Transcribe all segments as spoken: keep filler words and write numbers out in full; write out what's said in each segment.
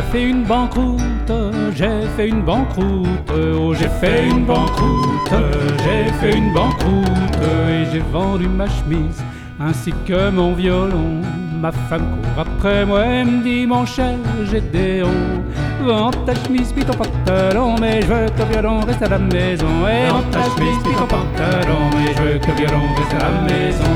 fait une banqueroute, j'ai fait une banqueroute, oh j'ai fait une banqueroute, j'ai fait une banqueroute, et j'ai vendu ma chemise ainsi que mon violon. Ma femme court après moi, elle me dit mon cher Gédéon, vends ta chemise puis ton pantalon, mais je veux que le violon reste à la maison. Et vends ta chemise puis ton pantalon, mais je veux que le violon reste à la maison.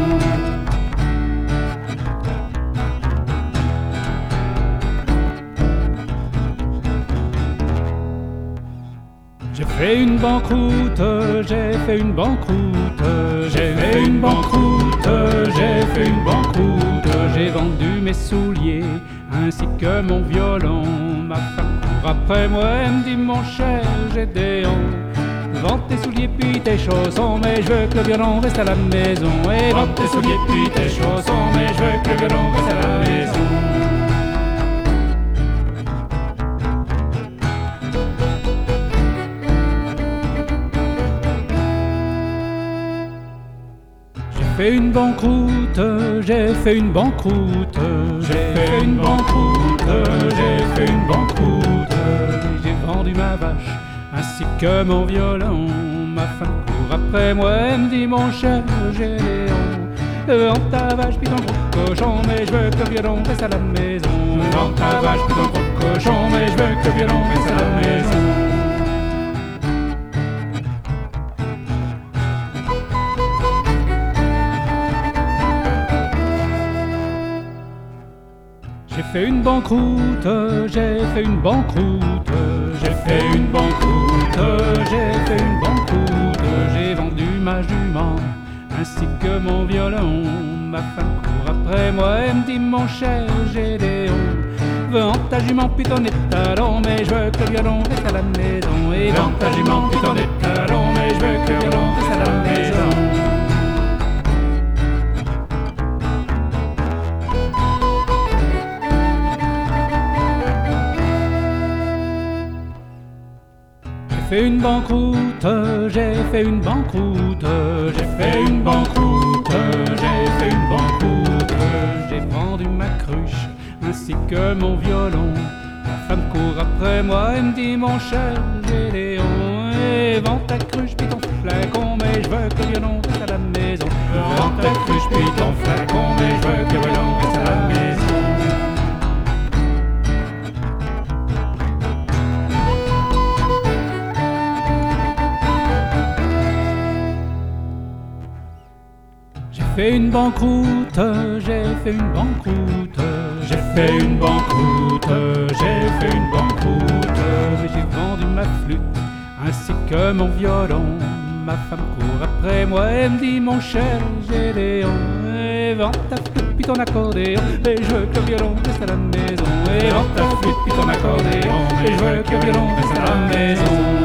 J'ai fait une banqueroute, j'ai fait une banqueroute, j'ai fait une banqueroute, j'ai fait une banqueroute, j'ai vendu mes souliers ainsi que mon violon. Ma femme court après moi, elle me dit mon cher Gédéon, vends tes souliers puis tes chaussons, mais je veux que le violon reste à la maison. Et vends tes souliers puis tes chaussons, mais je veux que le violon reste à la maison. J'ai fait une banqueroute, j'ai fait une banqueroute, j'ai fait une banqueroute, j'ai fait une banqueroute, j'ai vendu ma vache ainsi que mon violon. Ma femme court après moi, elle me dit mon cher Gédéon, vends ta vache puis ton gros cochon, mais je veux que le violon reste à la maison. Vends ta vache puis ton gros cochon, mais je veux que le violon reste à la maison. J'ai fait une banqueroute, j'ai fait une banqueroute, j'ai fait une banqueroute, j'ai fait une banqueroute, j'ai vendu ma jument ainsi que mon violon. Ma femme court après moi, elle me dit mon cher Gédéon, vends ta jument puis ton étalon, mais je veux que le violon reste à la maison. Et vends ta jument puis ton étalon, mais je veux que le violon reste à la maison. J'ai fait une banqueroute, j'ai fait une banqueroute, j'ai fait une banqueroute, j'ai fait une banqueroute, j'ai vendu ma cruche ainsi que mon violon. Ma femme court après moi, elle me dit mon cher Gédéon, et vends ta cruche puis ton flacon, mais je veux que le violon reste à la maison. Vends ta cruche puis ton flacon, mais je veux que le violon reste à la maison. J'ai fait une banqueroute, j'ai fait une banqueroute, j'ai fait une banqueroute, j'ai fait une banqueroute, j'ai vendu ma flûte ainsi que mon violon. Ma femme court après moi, elle me dit mon cher Gédéon, et vends ta flûte puis ton accordéon, et je veux que le violon reste à la maison. Et vends ta flûte puis ton accordéon, et je veux que le violon reste à la maison.